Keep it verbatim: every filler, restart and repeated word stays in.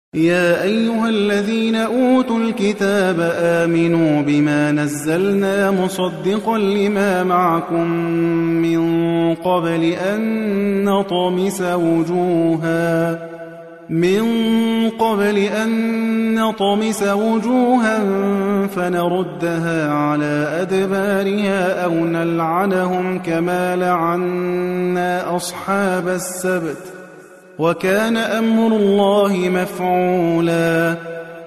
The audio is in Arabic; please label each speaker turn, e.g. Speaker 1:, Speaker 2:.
Speaker 1: يا أيها الذين أوتوا الكتاب آمنوا بما نزلنا مصدقا لما معكم من قبل أن نطمس وجوها من قبل أن نطمس وجوها فنردها على أدبارها أو نلعنهم كما لعنا أصحاب السبت وكان أمر الله مفعولا